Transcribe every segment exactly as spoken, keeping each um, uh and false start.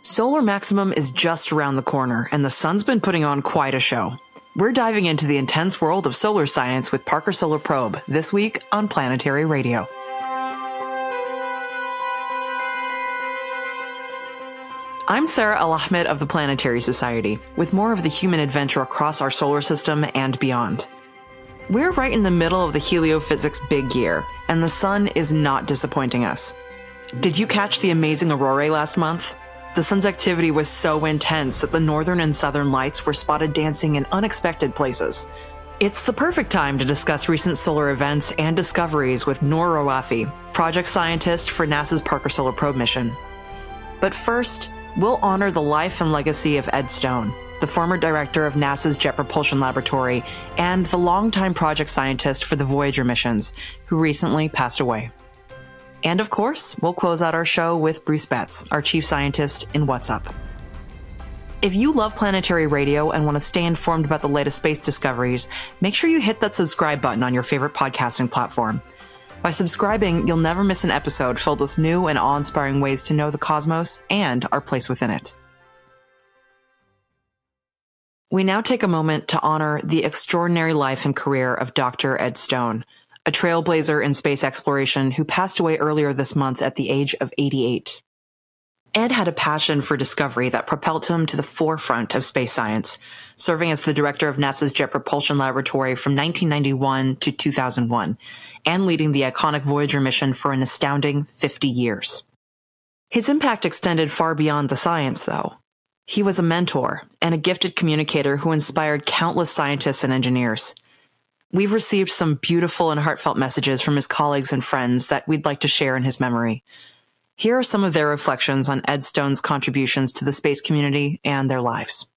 Solar Maximum is just around the corner, and the sun's been putting on quite a show. We're diving into the intense world of solar science with Parker Solar Probe this week on Planetary Radio. I'm Sarah Al-Ahmed of the Planetary Society, with more of the human adventure across our solar system and beyond. We're right in the middle of the heliophysics big year, and the sun is not disappointing us. Did you catch the amazing aurorae last month? The sun's activity was so intense that the northern and southern lights were spotted dancing in unexpected places. It's the perfect time to discuss recent solar events and discoveries with Noor Rawafi, project scientist for NASA's Parker Solar Probe mission. But first, we'll honor the life and legacy of Ed Stone, the former director of NASA's Jet Propulsion Laboratory and the longtime project scientist for the Voyager missions, who recently passed away. And of course, we'll close out our show with Bruce Betts, our chief scientist in What's Up. If you love Planetary Radio and want to stay informed about the latest space discoveries, make sure you hit that subscribe button on your favorite podcasting platform. By subscribing, you'll never miss an episode filled with new and awe-inspiring ways to know the cosmos and our place within it. We now take a moment to honor the extraordinary life and career of Doctor Ed Stone, a trailblazer in space exploration who passed away earlier this month at the age of eighty-eight. Ed had a passion for discovery that propelled him to the forefront of space science, serving as the director of NASA's Jet Propulsion Laboratory from nineteen ninety-one to two thousand one, and leading the iconic Voyager mission for an astounding fifty years. His impact extended far beyond the science, though. He was a mentor and a gifted communicator who inspired countless scientists and engineers. We've received some beautiful and heartfelt messages from his colleagues and friends that we'd like to share in his memory. Here are some of their reflections on Ed Stone's contributions to the space community and their lives.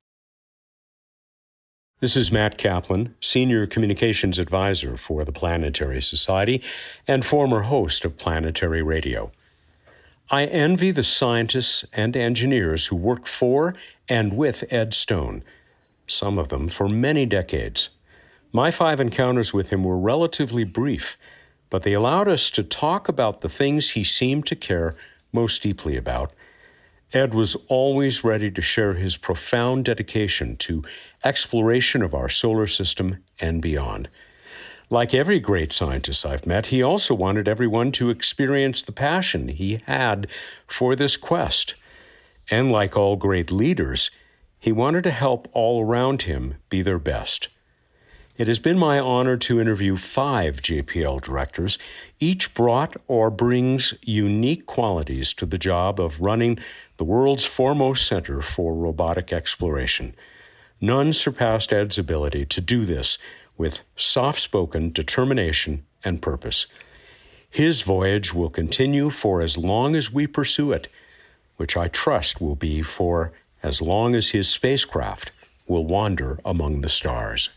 This is Matt Kaplan, Senior Communications Advisor for the Planetary Society and former host of Planetary Radio. I envy the scientists and engineers who worked for and with Ed Stone, some of them for many decades. My five encounters with him were relatively brief, but they allowed us to talk about the things he seemed to care most deeply about. Ed was always ready to share his profound dedication to exploration of our solar system and beyond. Like every great scientist I've met, he also wanted everyone to experience the passion he had for this quest. And like all great leaders, he wanted to help all around him be their best. It has been my honor to interview five J P L directors. Each brought or brings unique qualities to the job of running the world's foremost center for robotic exploration. None surpassed Ed's ability to do this with soft-spoken determination and purpose. His voyage will continue for as long as we pursue it, which I trust will be for as long as his spacecraft will wander among the stars.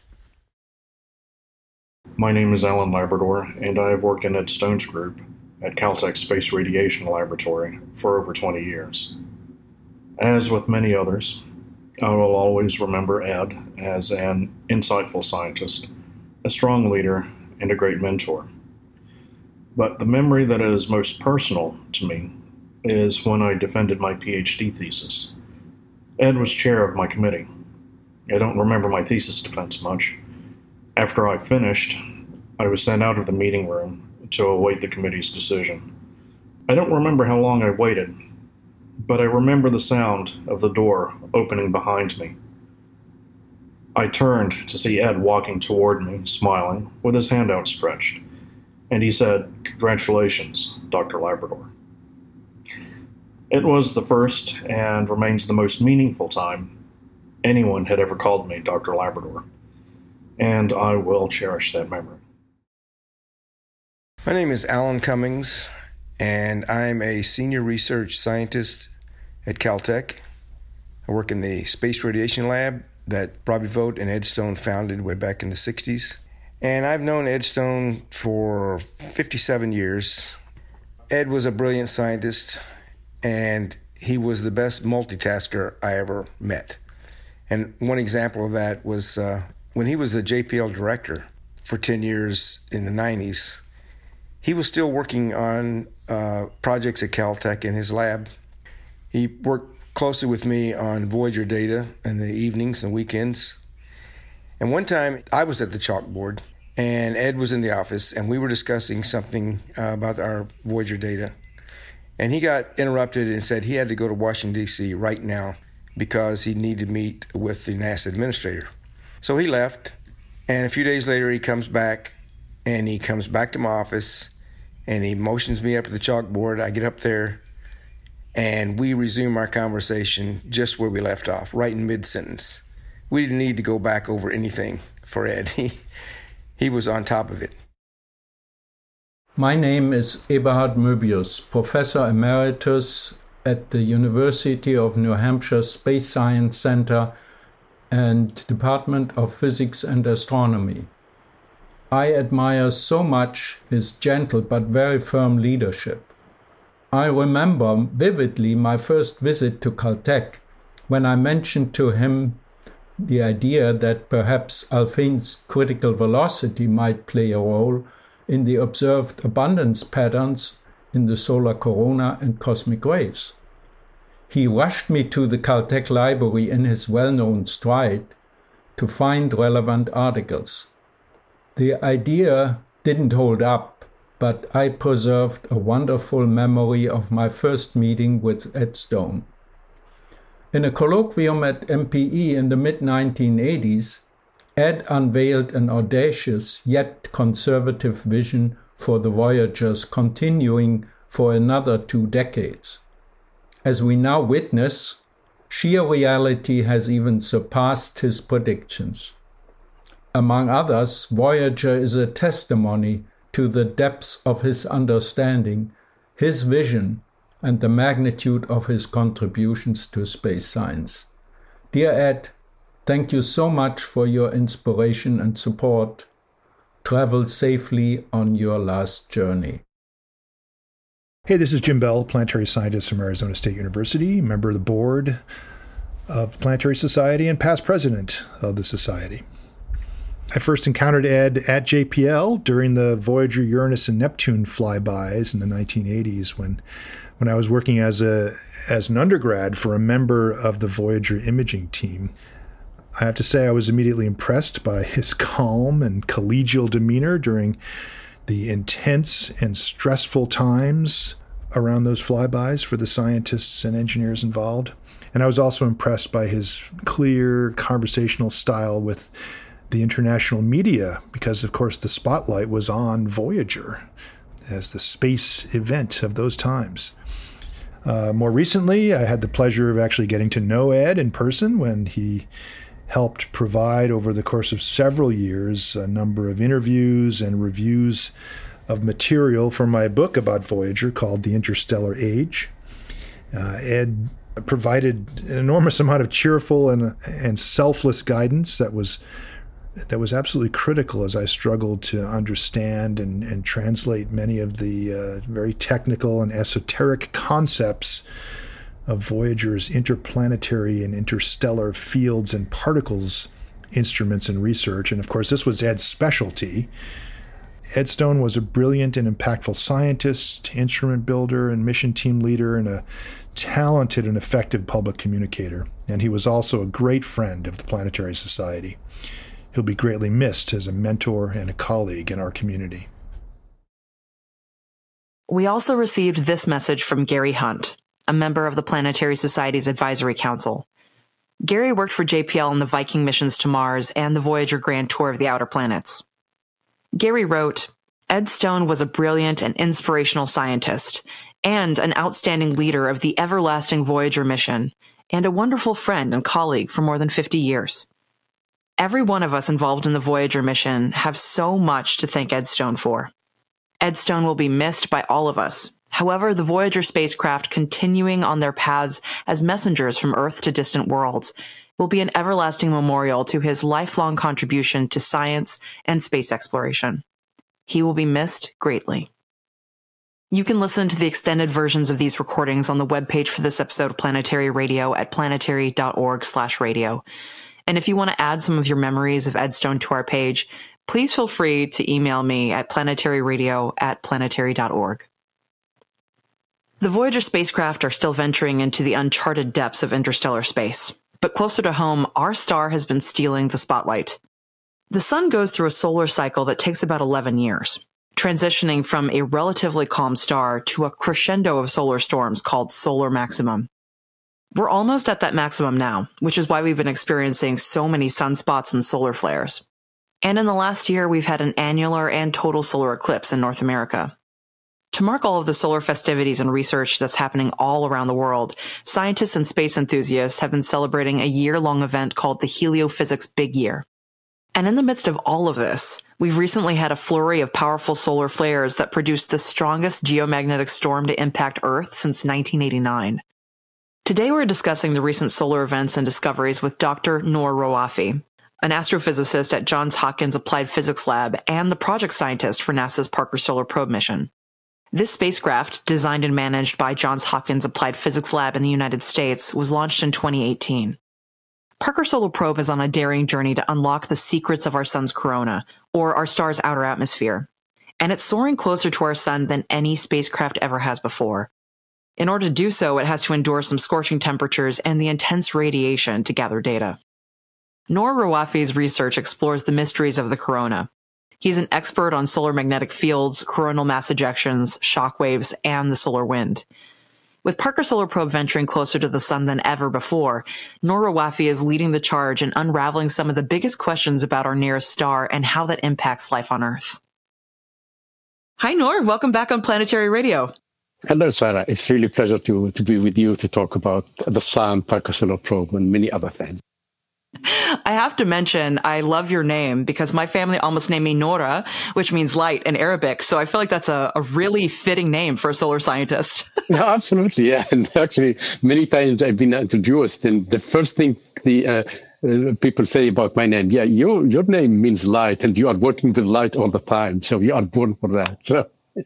My name is Alan Labrador, and I have worked in Ed Stone's group at Caltech Space Radiation Laboratory for over twenty years. As with many others, I will always remember Ed as an insightful scientist, a strong leader, and a great mentor. But the memory that is most personal to me is when I defended my PhD thesis. Ed was chair of my committee. I don't remember my thesis defense much. After I finished, I was sent out of the meeting room to await the committee's decision. I don't remember how long I waited, but I remember the sound of the door opening behind me. I turned to see Ed walking toward me, smiling, with his hand outstretched, and he said, "Congratulations, Doctor Labrador." It was the first and remains the most meaningful time anyone had ever called me Doctor Labrador, and I will cherish that memory. My name is Alan Cummings, and I'm a senior research scientist at Caltech. I work in the Space Radiation Lab that Robbie Vogt and Ed Stone founded way back in the sixties. And I've known Ed Stone for fifty-seven years. Ed was a brilliant scientist, and he was the best multitasker I ever met. And one example of that was uh, when he was the J P L director for ten years in the nineties, he was still working on uh, projects at Caltech in his lab. He worked closely with me on Voyager data in the evenings and weekends. And one time I was at the chalkboard and Ed was in the office and we were discussing something uh, about our Voyager data. And he got interrupted and said he had to go to Washington, D C right now because he needed to meet with the NASA administrator. So he left, and a few days later he comes back, and he comes back to my office, and he motions me up to the chalkboard. I get up there, and we resume our conversation just where we left off, right in mid-sentence. We didn't need to go back over anything for Ed. He, he was on top of it. My name is Eberhard Möbius, Professor Emeritus at the University of New Hampshire Space Science Center and Department of Physics and Astronomy. I admire so much his gentle but very firm leadership. I remember vividly my first visit to Caltech when I mentioned to him the idea that perhaps Alfvén's critical velocity might play a role in the observed abundance patterns in the solar corona and cosmic rays. He rushed me to the Caltech library in his well-known stride to find relevant articles. The idea didn't hold up, but I preserved a wonderful memory of my first meeting with Ed Stone. In a colloquium at M P E in the mid nineteen eighties, Ed unveiled an audacious yet conservative vision for the Voyagers continuing for another two decades. As we now witness, sheer reality has even surpassed his predictions. Among others, Voyager is a testimony to the depths of his understanding, his vision, and the magnitude of his contributions to space science. Dear Ed, thank you so much for your inspiration and support. Travel safely on your last journey. Hey, this is Jim Bell, planetary scientist from Arizona State University, member of the board of the Planetary Society and past president of the Society. I first encountered Ed at J P L during the Voyager, Uranus, and Neptune flybys in the nineteen eighties when when I was working as a as an undergrad for a member of the Voyager imaging team. I have to say I was immediately impressed by his calm and collegial demeanor during the intense and stressful times around those flybys for the scientists and engineers involved. And I was also impressed by his clear conversational style with the international media, because of course the spotlight was on Voyager as the space event of those times. Uh, more recently, I had the pleasure of actually getting to know Ed in person when he helped provide over the course of several years a number of interviews and reviews of material for my book about Voyager called The Interstellar Age. Uh, Ed provided an enormous amount of cheerful and and selfless guidance that was that was absolutely critical as I struggled to understand and, and translate many of the uh, very technical and esoteric concepts of Voyager's interplanetary and interstellar fields and particles instruments and research. And of course, this was Ed's specialty. Ed Stone was a brilliant and impactful scientist, instrument builder, and mission team leader, and a talented and effective public communicator. And he was also a great friend of the Planetary Society. He'll be greatly missed as a mentor and a colleague in our community. We also received this message from Gary Hunt, a member of the Planetary Society's Advisory Council. Gary worked for J P L on the Viking missions to Mars and the Voyager Grand Tour of the Outer Planets. Gary wrote, Ed Stone was a brilliant and inspirational scientist and an outstanding leader of the everlasting Voyager mission, and a wonderful friend and colleague for more than fifty years. Every one of us involved in the Voyager mission have so much to thank Ed Stone for. Ed Stone will be missed by all of us. However, the Voyager spacecraft continuing on their paths as messengers from Earth to distant worlds will be an everlasting memorial to his lifelong contribution to science and space exploration. He will be missed greatly. You can listen to the extended versions of these recordings on the webpage for this episode of Planetary Radio at planetary.org slash radio. And if you want to add some of your memories of Ed Stone to our page, please feel free to email me at planetaryradio at planetary dot org. The Voyager spacecraft are still venturing into the uncharted depths of interstellar space. But closer to home, our star has been stealing the spotlight. The sun goes through a solar cycle that takes about eleven years, transitioning from a relatively calm star to a crescendo of solar storms called solar maximum. We're almost at that maximum now, which is why we've been experiencing so many sunspots and solar flares. And in the last year, we've had an annular and total solar eclipse in North America. To mark all of the solar festivities and research that's happening all around the world, scientists and space enthusiasts have been celebrating a year-long event called the Heliophysics Big Year. And in the midst of all of this, we've recently had a flurry of powerful solar flares that produced the strongest geomagnetic storm to impact Earth since nineteen eighty-nine. Today we're discussing the recent solar events and discoveries with Doctor Noor Rawafi, an astrophysicist at Johns Hopkins Applied Physics Lab and the project scientist for NASA's Parker Solar Probe mission. This spacecraft, designed and managed by Johns Hopkins Applied Physics Lab in the United States, was launched in twenty eighteen. Parker Solar Probe is on a daring journey to unlock the secrets of our sun's corona, or our star's outer atmosphere. And it's soaring closer to our sun than any spacecraft ever has before. In order to do so, it has to endure some scorching temperatures and the intense radiation to gather data. Noor Rawafi's research explores the mysteries of the corona. He's an expert on solar magnetic fields, coronal mass ejections, shock waves, and the solar wind. With Parker Solar Probe venturing closer to the sun than ever before, Noor Rawafi is leading the charge in unraveling some of the biggest questions about our nearest star and how that impacts life on Earth. Hi, Noor. Welcome back on Planetary Radio. Hello, Sarah. It's really a pleasure to, to be with you to talk about the sun, Parker Solar Probe, and many other things. I have to mention, I love your name because my family almost named me Nora, which means light in Arabic. So I feel like that's a, a really fitting name for a solar scientist. No, absolutely. Yeah. And actually, many times I've been introduced, and the first thing the uh, uh, people say about my name, yeah, your, your name means light, and you are working with light all the time. So you are born for that. So.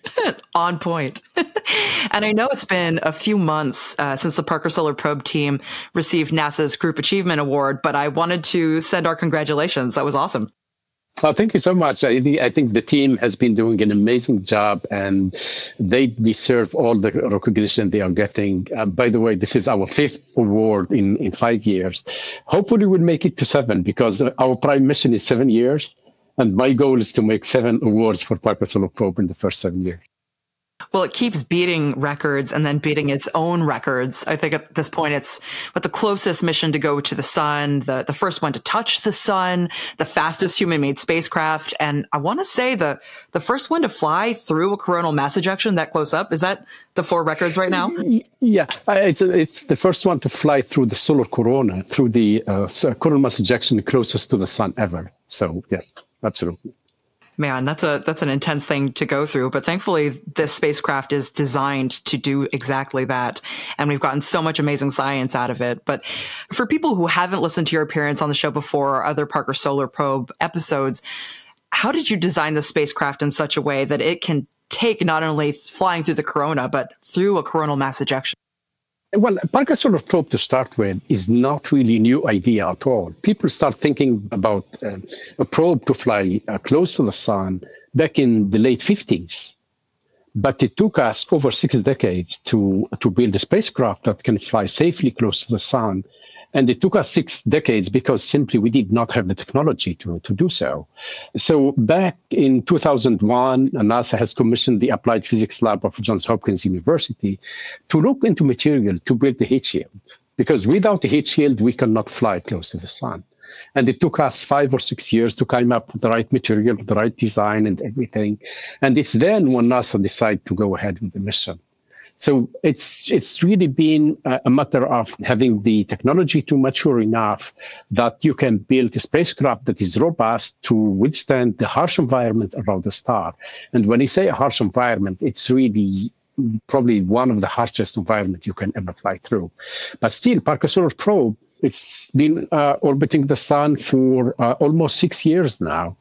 On point. And I know it's been a few months uh, since the Parker Solar Probe team received NASA's Group Achievement Award, but I wanted to send our congratulations. That was awesome. Oh, thank you so much. I think, I think the team has been doing an amazing job, and they deserve all the recognition they are getting. Uh, by the way, this is our fifth award in, in five years. Hopefully we'll make it to seven, because our prime mission is seven years. And my goal is to make seven awards for Parker Solar Probe in the first seven years. Well, it keeps beating records and then beating its own records. I think at this point, it's what the closest mission to go to the sun, the, the first one to touch the sun, the fastest human-made spacecraft. And I want to say the, the first one to fly through a coronal mass ejection that close up. Is that the four records right now? Yeah, it's, it's the first one to fly through the solar corona, through the uh, coronal mass ejection closest to the sun ever. So, yes, absolutely. Man, that's a that's an intense thing to go through. But thankfully, this spacecraft is designed to do exactly that. And we've gotten so much amazing science out of it. But for people who haven't listened to your appearance on the show before or other Parker Solar Probe episodes, how did you design the spacecraft in such a way that it can take not only flying through the corona, but through a coronal mass ejection? Well, Parker Solar Probe, to start with, is not really a new idea at all. People start thinking about uh, a probe to fly uh, close to the sun back in the late fifties. But it took us over six decades to, to build a spacecraft that can fly safely close to the sun. And it took us six decades because simply we did not have the technology to, to do so. So back in two thousand one, NASA has commissioned the Applied Physics Lab of Johns Hopkins University to look into material to build the heat shield. Because without the heat shield, we cannot fly close to the sun. And it took us five or six years to come up with the right material, the right design and everything. And it's then when NASA decided to go ahead with the mission. So it's it's really been a matter of having the technology to mature enough that you can build a spacecraft that is robust to withstand the harsh environment around the star. And when I say a harsh environment, it's really probably one of the harshest environments you can ever fly through. But still, Parker Solar Probe, it's been uh, orbiting the sun for uh, almost six years now.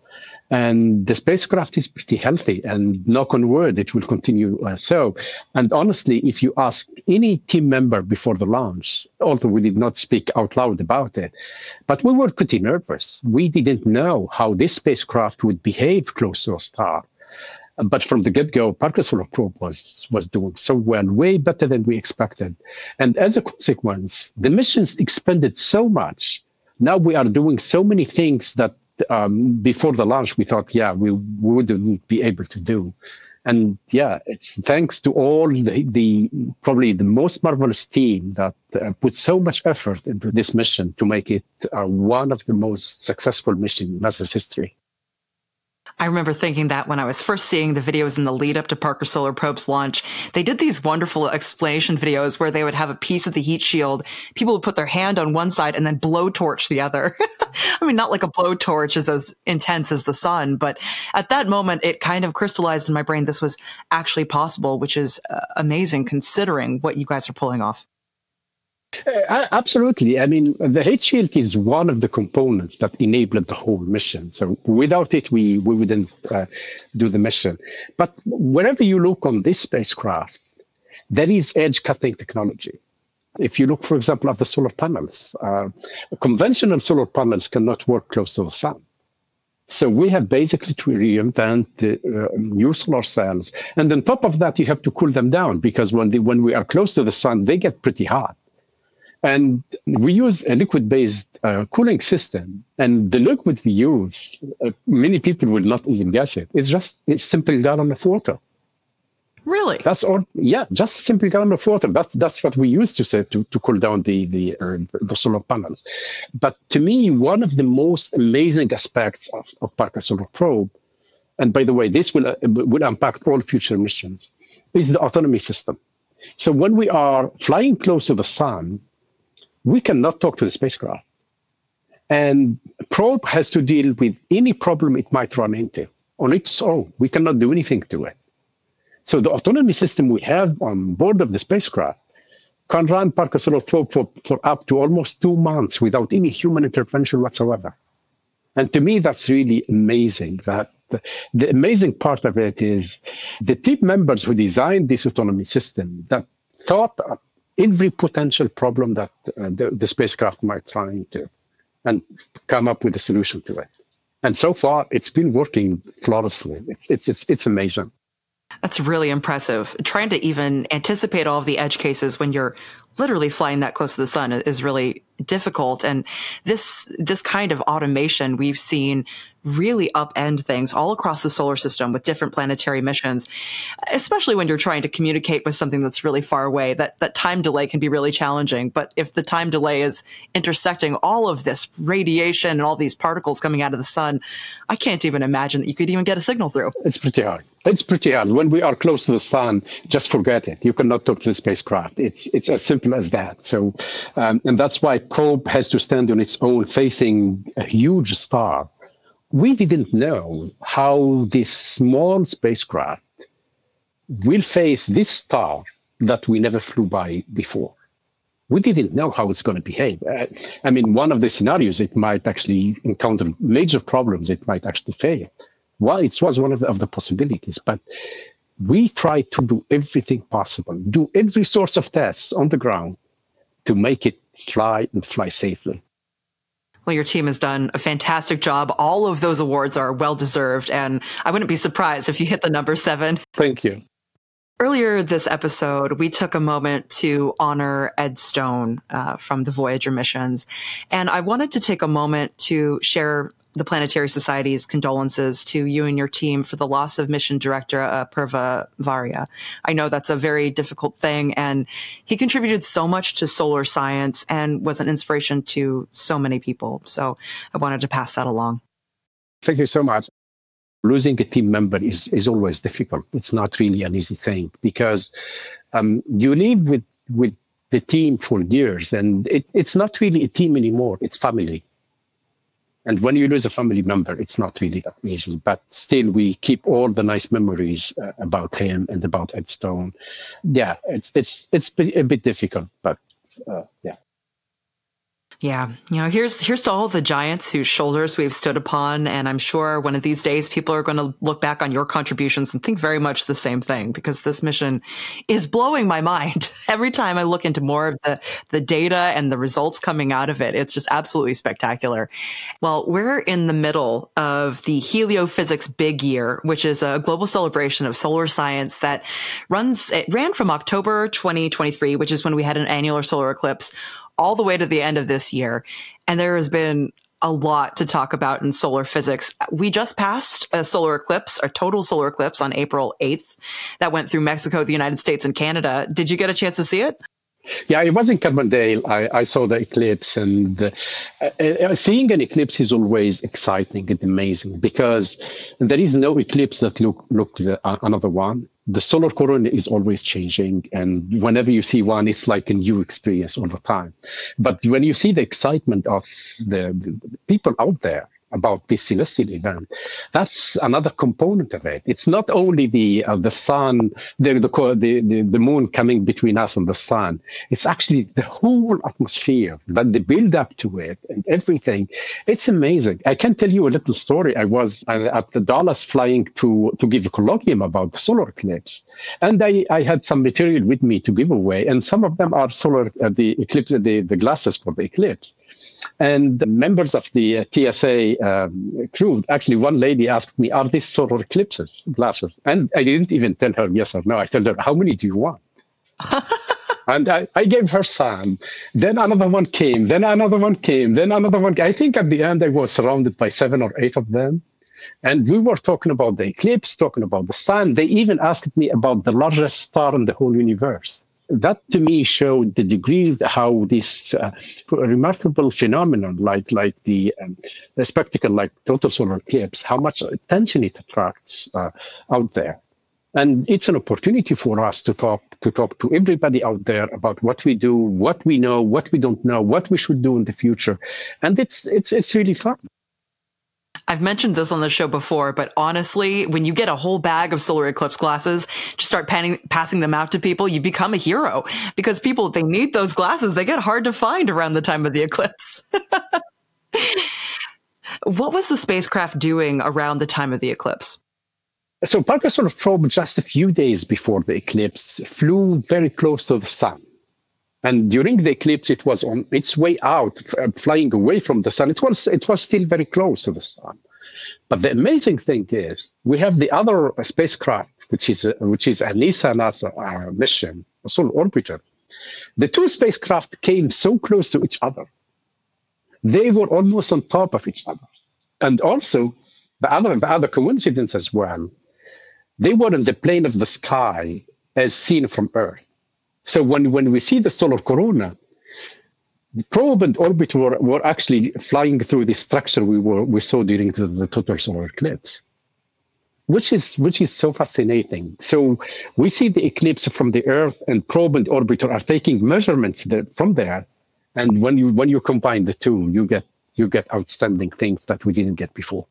And the spacecraft is pretty healthy, and knock on wood, it will continue uh, so. And honestly, if you ask any team member before the launch, although we did not speak out loud about it, but we were pretty nervous. We didn't know how this spacecraft would behave close to a star. But from the get-go, Parker Solar Probe was, was doing so well, way better than we expected. And as a consequence, the missions expanded so much. Now we are doing so many things that um, before the launch, we thought, yeah, we, we wouldn't be able to do. And yeah, it's thanks to all the, the probably the most marvelous team that uh, put so much effort into this mission to make it uh, one of the most successful missions in NASA's history. I remember thinking that when I was first seeing the videos in the lead up to Parker Solar Probe's launch. They did these wonderful explanation videos where they would have a piece of the heat shield. People would put their hand on one side and then blowtorch the other. I mean, not like a blowtorch is as intense as the sun, but at that moment, it kind of crystallized in my brain this was actually possible, which is uh, amazing considering what you guys are pulling off. Uh, absolutely. I mean, the heat shield is one of the components that enabled the whole mission. So without it, we, we wouldn't uh, do the mission. But wherever you look on this spacecraft, there is edge cutting technology. If you look, for example, at the solar panels, uh, conventional solar panels cannot work close to the sun. So we have basically to reinvent the uh, new solar cells. And on top of that, you have to cool them down because when, they, when we are close to the sun, they get pretty hot. And we use a liquid-based uh, cooling system. And the liquid we use, uh, many people will not even guess it. It's just a simple gallon of water. Really? That's all. Yeah, just a simple gallon of water. That, that's what we use to say to, to cool down the the, uh, the solar panels. But to me, one of the most amazing aspects of, of Parker Solar Probe, and by the way, this will uh, will impact all future missions, is the autonomy system. So when we are flying close to the sun, we cannot talk to the spacecraft. And probe has to deal with any problem it might run into on its own. We cannot do anything to it. So the autonomy system we have on board of the spacecraft can run Parker Solar Probe for, for up to almost two months without any human intervention whatsoever. And to me, that's really amazing. That the, the amazing part of it is the team members who designed this autonomy system that thought every potential problem that uh, the, the spacecraft might run into and come up with a solution to it. And so far, it's been working flawlessly. It's, it's, it's, it's amazing. That's really impressive. Trying to even anticipate all of the edge cases when you're literally flying that close to the sun is really difficult. And this, this kind of automation we've seen really upend things all across the solar system with different planetary missions, especially when you're trying to communicate with something that's really far away. That, that time delay can be really challenging. But if the time delay is intersecting all of this radiation and all these particles coming out of the sun, I can't even imagine that you could even get a signal through. It's pretty hard. It's pretty hard. When we are close to the sun, just forget it. You cannot talk to the spacecraft. It's it's as simple as that. So, um, and that's why probe has to stand on its own, facing a huge star. We didn't know how this small spacecraft will face this star that we never flew by before. We didn't know how it's going to behave. Uh, I mean, one of the scenarios, it might actually encounter major problems. It might actually fail. Well, it was one of the, of the possibilities, but we tried to do everything possible, do every source of tests on the ground to make it fly and fly safely. Well, your team has done a fantastic job. All of those awards are well-deserved, and I wouldn't be surprised if you hit the number seven. Thank you. Earlier this episode, we took a moment to honor Ed Stone uh, from the Voyager missions, and I wanted to take a moment to share the Planetary Society's condolences to you and your team for the loss of mission director uh, Purva Varia. I know that's a very difficult thing, and he contributed so much to solar science and was an inspiration to so many people. So I wanted to pass that along. Thank you so much. Losing a team member is, is always difficult. It's not really an easy thing because um, you live with, with the team for years, and it, it's not really a team anymore. It's family. And when you lose a family member, it's not really that easy. But still, we keep all the nice memories uh, about him and about Ed Stone. Yeah, it's it's it's a bit difficult, but uh, yeah. Yeah. You know, here's here's to all the giants whose shoulders we've stood upon. And I'm sure one of these days people are going to look back on your contributions and think very much the same thing, because this mission is blowing my mind. Every time I look into more of the, the data and the results coming out of it, it's just absolutely spectacular. Well, we're in the middle of the Heliophysics Big Year, which is a global celebration of solar science that runs, it ran from October twenty twenty-three, which is when we had an annular solar eclipse, all the way to the end of this year. And there has been a lot to talk about in solar physics. We just passed a solar eclipse, a total solar eclipse on April eighth that went through Mexico, the United States, and Canada. Did you get a chance to see it? Yeah, it was in Carbondale. I, I saw the eclipse, and uh, uh, seeing an eclipse is always exciting and amazing, because there is no eclipse that look look uh, another one. The solar corona is always changing, and whenever you see one, it's like a new experience all the time. But when you see the excitement of the, the people out there about this celestial event, that's another component of it. It's not only the uh, the sun, the, the the the moon coming between us and the sun. It's actually the whole atmosphere, that the build up to it and everything. It's amazing. I can tell you a little story. I was at the Dallas flying to to give a colloquium about the solar eclipse, and I, I had some material with me to give away, and some of them are solar uh, the eclipse the, the glasses for the eclipse. And the members of the uh, T S A um, crew, actually one lady asked me, are these solar eclipses glasses? And I didn't even tell her yes or no. I told her, how many do you want? And I, I gave her some. Then another one came. Then another one came. Then another one came. I think at the end I was surrounded by seven or eight of them. And we were talking about the eclipse, talking about the sun. They even asked me about the largest star in the whole universe. That to me showed the degree of how this uh, remarkable phenomenon, like like the, um, the spectacle, like total solar eclipse, how much attention it attracts uh, out there. And it's an opportunity for us to talk to talk to everybody out there about what we do, what we know, what we don't know, what we should do in the future, and it's it's it's really fun. I've mentioned this on the show before, but honestly, when you get a whole bag of solar eclipse glasses, just start panning, passing them out to people, you become a hero, because people, they need those glasses. They get hard to find around the time of the eclipse. What was the spacecraft doing around the time of the eclipse? So Parker Solar Probe, just a few days before the eclipse, flew very close to the sun. And during the eclipse, it was on its way out, uh, flying away from the sun. It was it was still very close to the sun. But the amazing thing is, we have the other spacecraft, which is a, which is a NASA NASA uh, mission, a solar orbiter. The two spacecraft came so close to each other. They were almost on top of each other. And also, the other the other coincidence as well, they were in the plane of the sky as seen from Earth. So when, when we see the solar corona, the probe and orbiter were, were actually flying through the structure we were we saw during the, the total solar eclipse, which is which is so fascinating. So we see the eclipse from the Earth, and probe and orbiter are taking measurements there, from there, and when you when you combine the two, you get you get outstanding things that we didn't get before.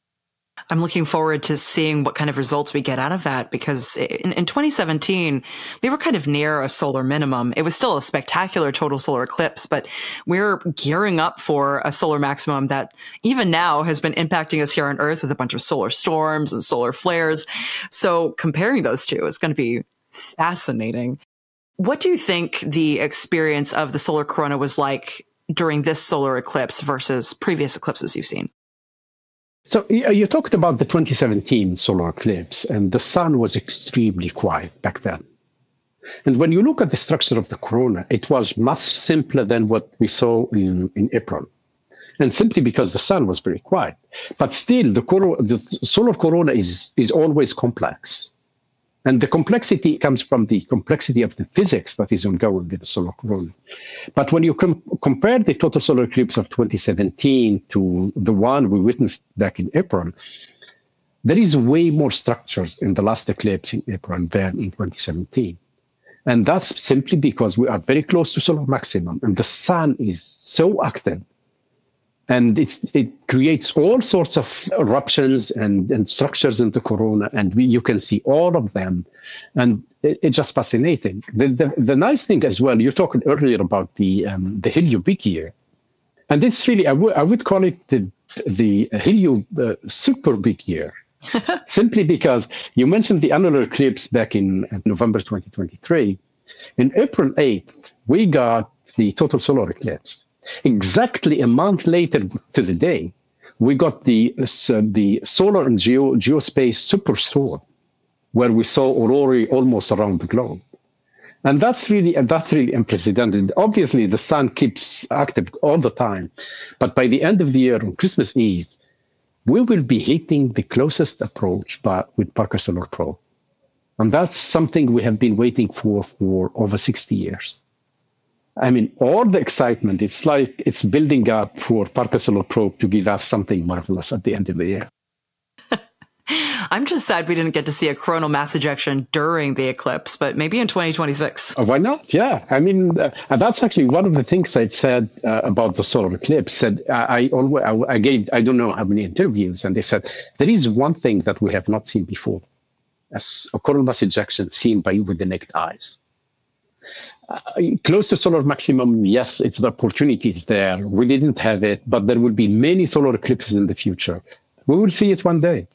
I'm looking forward to seeing what kind of results we get out of that, because in, in twenty seventeen, we were kind of near a solar minimum. It was still a spectacular total solar eclipse, but we're gearing up for a solar maximum that even now has been impacting us here on Earth with a bunch of solar storms and solar flares. So comparing those two is going to be fascinating. What do you think the experience of the solar corona was like during this solar eclipse versus previous eclipses you've seen? So you talked about the twenty seventeen solar eclipse, and the sun was extremely quiet back then. And when you look at the structure of the corona, it was much simpler than what we saw in, in April. And simply because the sun was very quiet. But still, the, coro- the solar corona is, is always complex. And the complexity comes from the complexity of the physics that is ongoing in the solar corona. But when you com- compare the total solar eclipse of twenty seventeen to the one we witnessed back in April, there is way more structures in the last eclipse in April than in twenty seventeen. And that's simply because we are very close to solar maximum, and the sun is so active. And it's, it creates all sorts of eruptions and, and structures in the corona, and we, you can see all of them. And it, it's just fascinating. The, the, the nice thing as well, you talked earlier about the, um, the Helio Big Year. And this really, I would I would call it the the Helio uh, super big year, simply because you mentioned the annular eclipse back in November twenty twenty-three. In April eighth, we got the total solar eclipse. Exactly a month later to the day, we got the uh, the solar and geo, geospace superstorm, where we saw aurorae almost around the globe. And that's really that's really unprecedented. Obviously, the sun keeps active all the time. But by the end of the year, on Christmas Eve, we will be hitting the closest approach but with Parker Solar Probe. And that's something we have been waiting for for over sixty years. I mean, all the excitement, it's like it's building up for Parker Solar Probe to give us something marvelous at the end of the year. I'm just sad we didn't get to see a coronal mass ejection during the eclipse, but maybe in twenty twenty-six. Oh, why not? Yeah. I mean, uh, and that's actually one of the things I said uh, about the solar eclipse. Said I, I always I, I gave I don't know how many interviews, and they said there is one thing that we have not seen before, as a coronal mass ejection seen by with the naked eyes. Uh, close to solar maximum, yes, it's the opportunity is there. We didn't have it, but there will be many solar eclipses in the future. We will see it one day.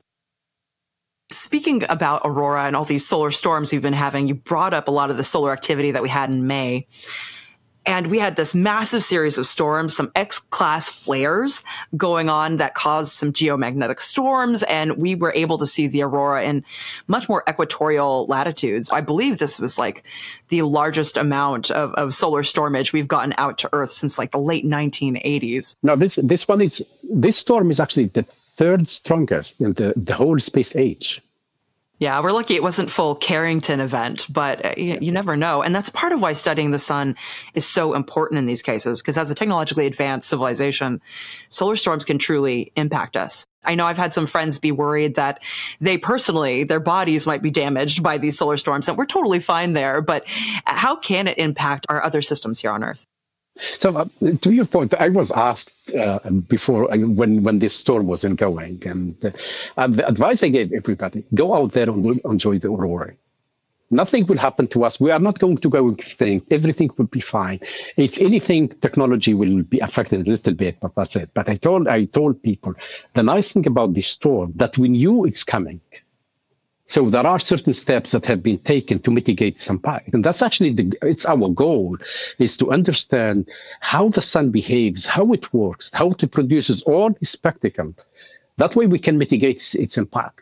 Speaking about aurora and all these solar storms we've been having, you brought up a lot of the solar activity that we had in May. And we had this massive series of storms, some X-class flares going on that caused some geomagnetic storms. And we were able to see the aurora in much more equatorial latitudes. I believe this was like the largest amount of, of solar stormage we've gotten out to Earth since like the late nineteen eighties. No, this this one is, this storm is actually the third strongest in the, the whole space age. Yeah, we're lucky it wasn't full Carrington event, but you, you never know. And that's part of why studying the sun is so important in these cases, because as a technologically advanced civilization, solar storms can truly impact us. I know I've had some friends be worried that they personally, their bodies might be damaged by these solar storms, and we're totally fine there. But how can it impact our other systems here on Earth? So uh, to your point, I was asked uh, before uh, when, when this storm was ongoing, and uh, the advice I gave everybody, go out there and enjoy the aurora. Nothing will happen to us. We are not going to go extinct. Everything will be fine. If anything, technology will be affected a little bit, but that's it. But I told, I told people, the nice thing about this storm, that we knew it's coming. So there are certain steps that have been taken to mitigate its impact. And that's actually, the, it's our goal, is to understand how the sun behaves, how it works, how it produces all this spectacle. That way we can mitigate its, its impact.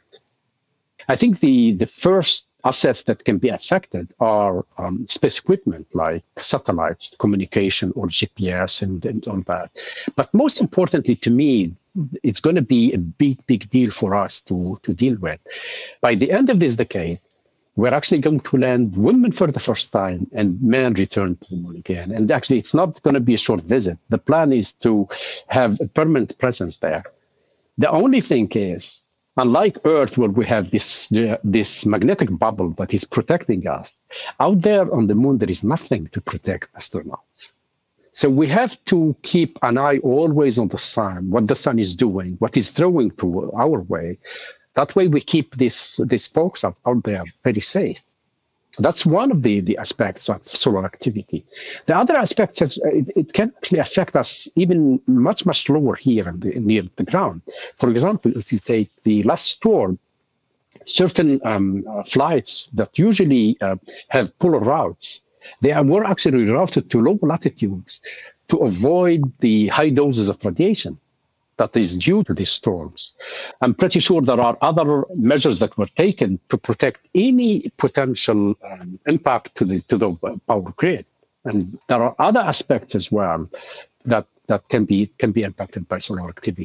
I think the, the first assets that can be affected are um, space equipment like satellites, communication, or G P S, and, and all that. But most importantly to me, it's going to be a big, big deal for us to, to deal with. By the end of this decade, we're actually going to land women for the first time and men return to the moon again. And actually, it's not going to be a short visit. The plan is to have a permanent presence there. The only thing is, unlike Earth, where we have this, uh, this magnetic bubble that is protecting us, out there on the moon, there is nothing to protect astronauts. So we have to keep an eye always on the sun, what the sun is doing, what is throwing to our way. That way we keep this, these folks out, out there very safe. That's one of the, the aspects of solar activity. The other aspect is it, it can actually affect us even much, much lower here in the, near the ground. For example, if you take the last storm, certain um, uh, flights that usually uh, have polar routes, they were actually routed to low latitudes to avoid the high doses of radiation that is due to these storms. I'm pretty sure there are other measures that were taken to protect any potential um, impact to the to the power grid. And there are other aspects as well that, that can be can be impacted by solar activity.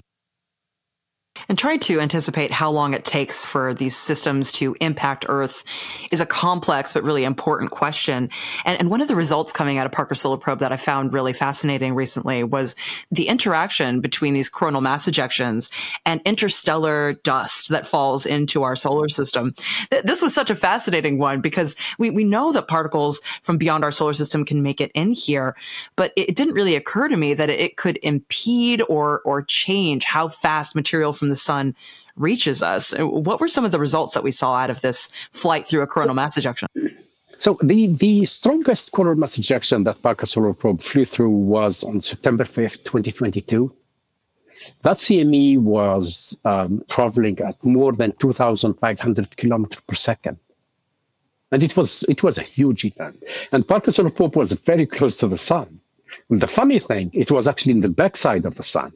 And trying to anticipate how long it takes for these systems to impact Earth is a complex but really important question. And, and one of the results coming out of Parker Solar Probe that I found really fascinating recently was the interaction between these coronal mass ejections and interstellar dust that falls into our solar system. This was such a fascinating one because we, we know that particles from beyond our solar system can make it in here, but it didn't really occur to me that it could impede or, or change how fast material from the sun reaches us. What were some of the results that we saw out of this flight through a coronal mass ejection? So the, the strongest coronal mass ejection that Parker Solar Probe flew through was on September fifth, twenty twenty-two. That C M E was um, traveling at more than two thousand five hundred kilometers per second. And it was it was a huge event. And Parker Solar Probe was very close to the sun. And the funny thing, it was actually in the backside of the sun.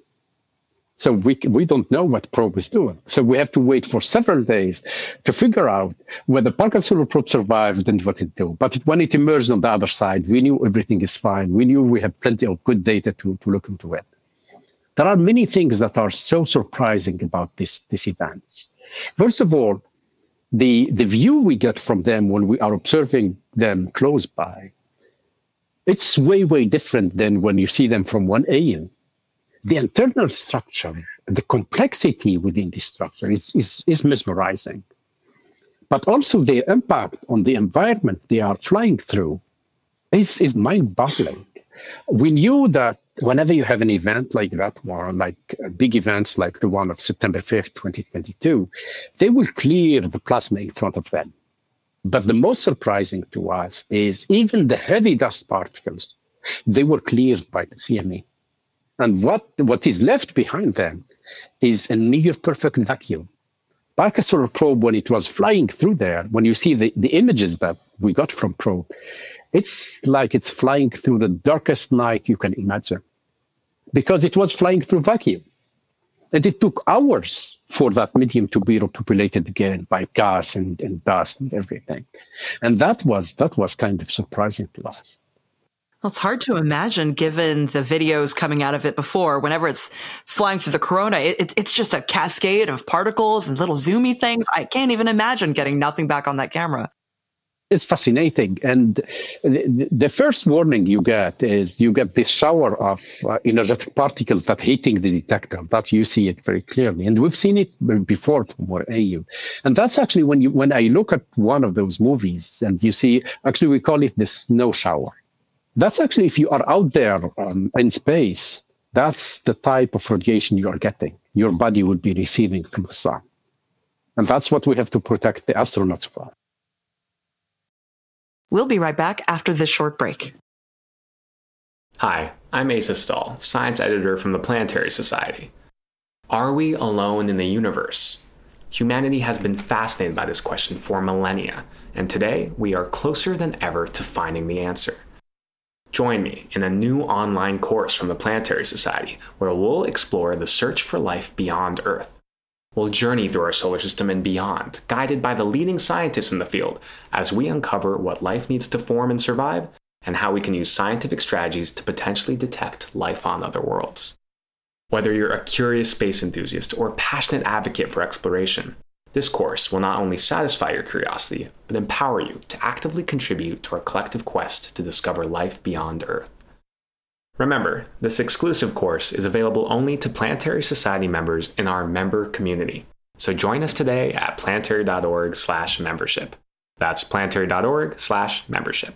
So we we don't know what probe is doing. So we have to wait for several days to figure out whether Parker Solar Probe survived and what it did. But when it emerged on the other side, we knew everything is fine. We knew we have plenty of good data to, to look into it. There are many things that are so surprising about this, this event. First of all, the, the view we get from them when we are observing them close by, it's way, way different than when you see them from one A M. The internal structure, the complexity within this structure is, is, is mesmerizing. But also their impact on the environment they are flying through is, is mind-boggling. We knew that whenever you have an event like that one, like uh, big events like the one of September fifth, twenty twenty-two, they will clear the plasma in front of them. But the most surprising to us is even the heavy dust particles, they were cleared by the C M E. And what, what is left behind them is a near perfect vacuum. Parker Solar Probe, when it was flying through there, when you see the, the images that we got from probe, it's like it's flying through the darkest night you can imagine, because it was flying through vacuum. And it took hours for that medium to be repopulated again by gas and, and dust and everything. And that was that was kind of surprising to us. Well, it's hard to imagine, given the videos coming out of it before. Whenever it's flying through the corona, it, it, it's just a cascade of particles and little zoomy things. I can't even imagine getting nothing back on that camera. It's fascinating. And the, the first warning you get is you get this shower of uh, energetic particles that hitting the detector. That you see it very clearly. And we've seen it before from A U. And that's actually when you when I look at one of those movies and you see, actually we call it the snow shower. That's actually, if you are out there um, in space, that's the type of radiation you are getting. Your body will be receiving from the sun. And that's what we have to protect the astronauts from. We'll be right back after this short break. Hi, I'm Asa Stahl, science editor from the Planetary Society. Are we alone in the universe? Humanity has been fascinated by this question for millennia, and today we are closer than ever to finding the answer. Join me in a new online course from the Planetary Society where we'll explore the search for life beyond Earth. We'll journey through our solar system and beyond, guided by the leading scientists in the field as we uncover what life needs to form and survive and how we can use scientific strategies to potentially detect life on other worlds. Whether you're a curious space enthusiast or a passionate advocate for exploration, this course will not only satisfy your curiosity, but empower you to actively contribute to our collective quest to discover life beyond Earth. Remember, this exclusive course is available only to Planetary Society members in our member community. So join us today at planetary.org slash membership. That's planetary.org slash membership.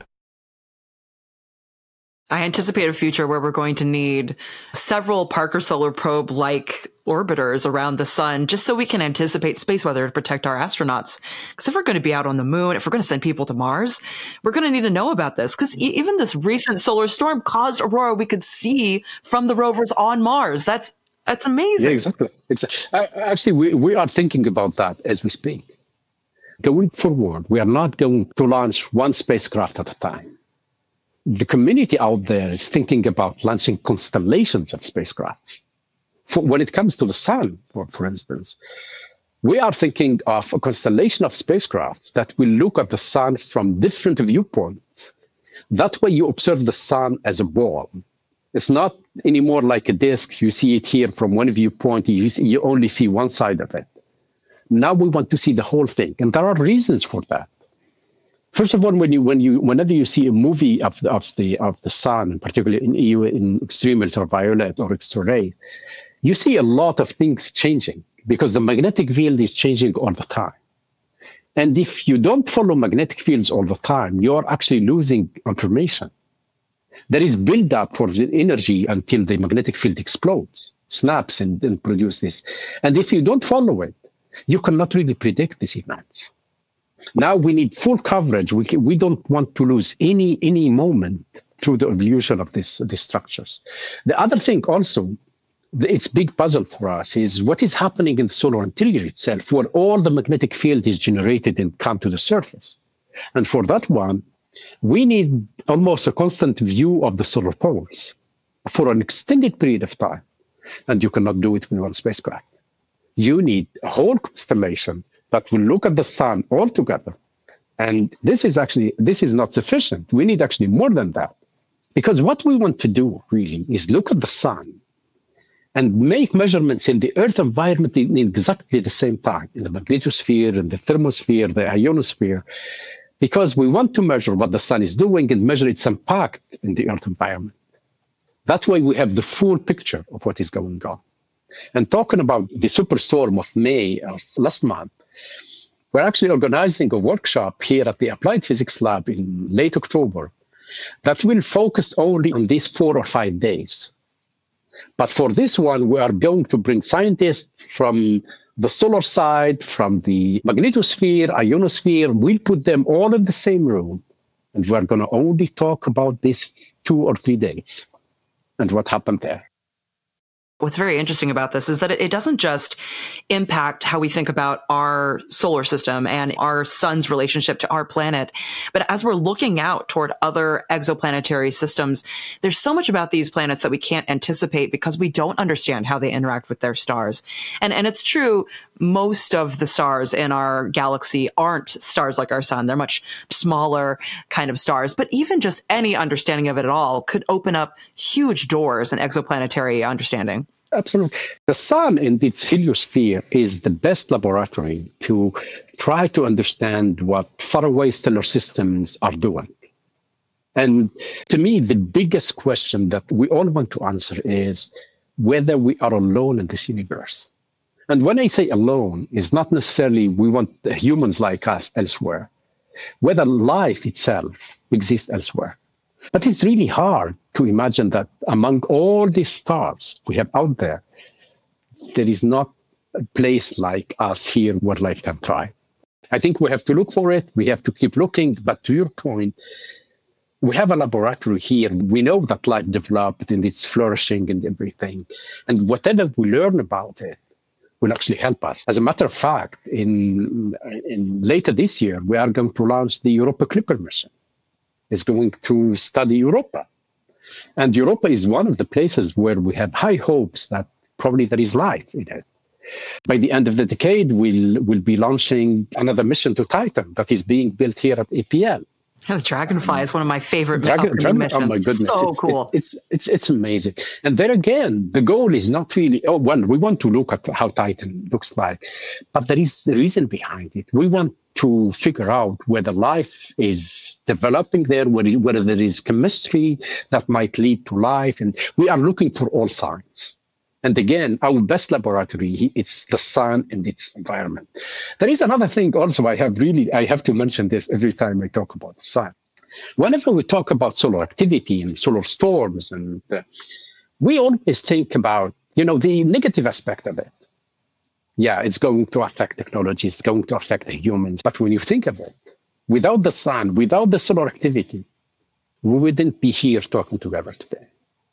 I anticipate a future where we're going to need several Parker Solar Probe-like orbiters around the sun just so we can anticipate space weather to protect our astronauts. Because if we're going to be out on the moon, if we're going to send people to Mars, we're going to need to know about this. Because e- even this recent solar storm caused aurora we could see from the rovers on Mars. That's that's amazing. Yeah, exactly. exactly. Uh, actually, we, we are thinking about that as we speak. Going forward, we are not going to launch one spacecraft at a time. The community out there is thinking about launching constellations of spacecrafts. For, when it comes to the sun, for, for instance, we are thinking of a constellation of spacecrafts that will look at the sun from different viewpoints. That way you observe the sun as a ball. It's not anymore like a disk. You see it here from one viewpoint. You, see, you only see one side of it. Now we want to see the whole thing. And there are reasons for that. First of all, when you, when you, whenever you see a movie of the, of the, of the sun, particularly in, in extreme ultraviolet or X-ray, you see a lot of things changing because the magnetic field is changing all the time. And if you don't follow magnetic fields all the time, you're actually losing information. There is build-up for the energy until the magnetic field explodes, snaps, and, and produces this. And if you don't follow it, you cannot really predict these events. Now we need full coverage. We can, we don't want to lose any any moment through the evolution of this, these structures. The other thing also, it's big puzzle for us is what is happening in the solar interior itself, where all the magnetic field is generated and come to the surface. And for that one, we need almost a constant view of the solar poles for an extended period of time. And you cannot do it with one spacecraft. You need a whole constellation that will look at the sun all together. And this is actually, this is not sufficient. We need actually more than that. Because what we want to do really is look at the sun and make measurements in the Earth environment in exactly the same time, in the magnetosphere, in the thermosphere, the ionosphere, because we want to measure what the sun is doing and measure its impact in the Earth environment. That way we have the full picture of what is going on. And talking about the superstorm of May of last month, we're actually organizing a workshop here at the Applied Physics Lab in late October that will focus only on these four or five days. But for this one, we are going to bring scientists from the solar side, from the magnetosphere, ionosphere. We'll put them all in the same room. And we're going to only talk about this two or three days and what happened there. What's very interesting about this is that it doesn't just impact how we think about our solar system and our sun's relationship to our planet, but as we're looking out toward other exoplanetary systems, there's so much about these planets that we can't anticipate because we don't understand how they interact with their stars. And, and it's true, most of the stars in our galaxy aren't stars like our sun. They're much smaller kind of stars, but even just any understanding of it at all could open up huge doors in exoplanetary understanding. Absolutely. The sun in its heliosphere is the best laboratory to try to understand what faraway stellar systems are doing. And to me, the biggest question that we all want to answer is whether we are alone in this universe. And when I say alone, it's not necessarily we want humans like us elsewhere, whether life itself exists elsewhere. But it's really hard to imagine that among all these stars we have out there, there is not a place like us here where life can thrive. I think we have to look for it. We have to keep looking. But to your point, we have a laboratory here. We know that life developed and it's flourishing and everything. And whatever we learn about it will actually help us. As a matter of fact, in, in later this year, we are going to launch the Europa Clipper mission. Is going to study Europa. And Europa is one of the places where we have high hopes that probably there is life in it. By the end of the decade, we'll, we'll be launching another mission to Titan that is being built here at A P L. Yeah, the Dragonfly is one of my favorite Dragon, Dragon, missions. Oh my goodness. So it's, cool. It's, it's, it's, it's amazing. And there again, the goal is not really, oh, well, we want to look at how Titan looks like, but there is the reason behind it. We want to figure out whether life is developing there, whether, whether there is chemistry that might lead to life. And we are looking for all signs. And again, our best laboratory, it's the sun and its environment. There is another thing also I have really, I have to mention this every time I talk about the sun. Whenever we talk about solar activity and solar storms, and uh, we always think about, you know, the negative aspect of it. Yeah, it's going to affect technology, it's going to affect humans. But when you think of it, without the sun, without the solar activity, we wouldn't be here talking together today.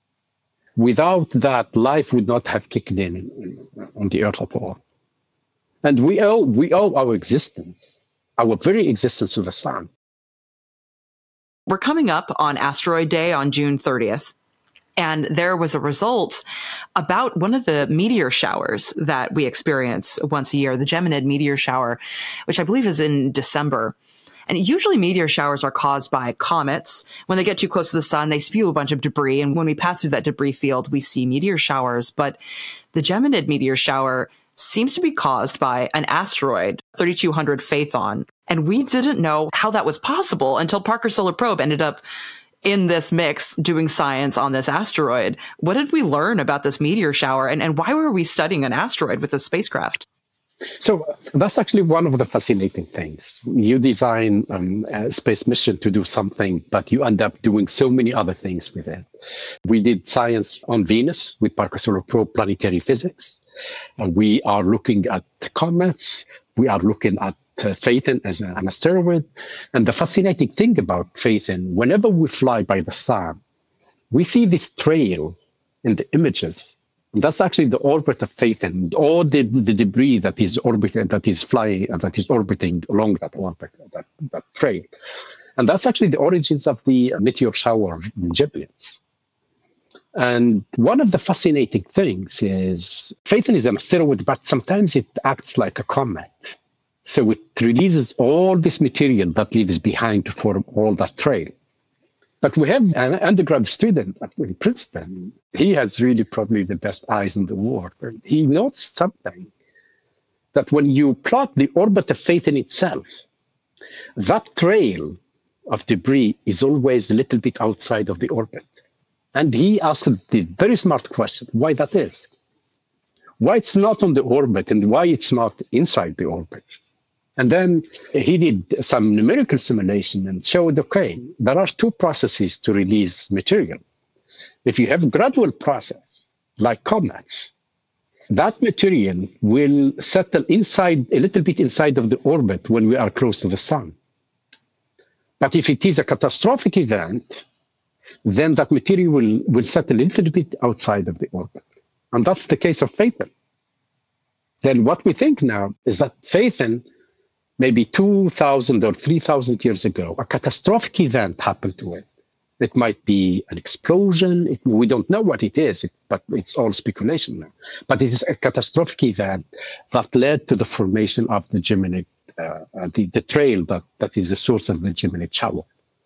Without that, life would not have kicked in on the Earth at all. And we owe, we owe our existence, our very existence to the sun. We're coming up on Asteroid Day on June thirtieth. And there was a result about one of the meteor showers that we experience once a year, the Geminid meteor shower, which I believe is in December. And usually meteor showers are caused by comets. When they get too close to the sun, they spew a bunch of debris. And when we pass through that debris field, we see meteor showers. But the Geminid meteor shower seems to be caused by an asteroid, thirty-two hundred Phaethon. And we didn't know how that was possible until Parker Solar Probe ended up in this mix doing science on this asteroid. What did we learn about this meteor shower? And, and why were we studying an asteroid with a spacecraft? So that's actually one of the fascinating things. You design um, a space mission to do something, but you end up doing so many other things with it. We did science on Venus with Parker Solar Probe Planetary Physics. And we are looking at comets. We are looking at uh, Phaethon as a, an asteroid. And the fascinating thing about Phaethon, whenever we fly by the sun, we see this trail in the images. And that's actually the orbit of Phaethon, all the, the debris that is orbiting, that is flying, uh, that is orbiting along that orbit, that, that trail. And that's actually the origins of the meteor shower giblets. And one of the fascinating things is Phaethon is an asteroid, but sometimes it acts like a comet. So it releases all this material that leaves behind to form all that trail. But we have an undergrad student at Princeton. He has really probably the best eyes in the world. He notes something, that when you plot the orbit of Phaethon itself, that trail of debris is always a little bit outside of the orbit. And he asked the very smart question, why that is? Why it's not on the orbit and why it's not inside the orbit? And then he did some numerical simulation and showed, okay, there are two processes to release material. If you have a gradual process, like comets, that material will settle inside, a little bit inside of the orbit when we are close to the sun. But if it is a catastrophic event, then that material will, will settle a little bit outside of the orbit. And that's the case of Phaethon. Then what we think now is that Phaethon, maybe two thousand or three thousand years ago, a catastrophic event happened to it. It might be an explosion. It, we don't know what it is, it, but it's all speculation now. But it is a catastrophic event that led to the formation of the Geminid, uh, uh, the, the trail that, that is the source of the Geminid shower.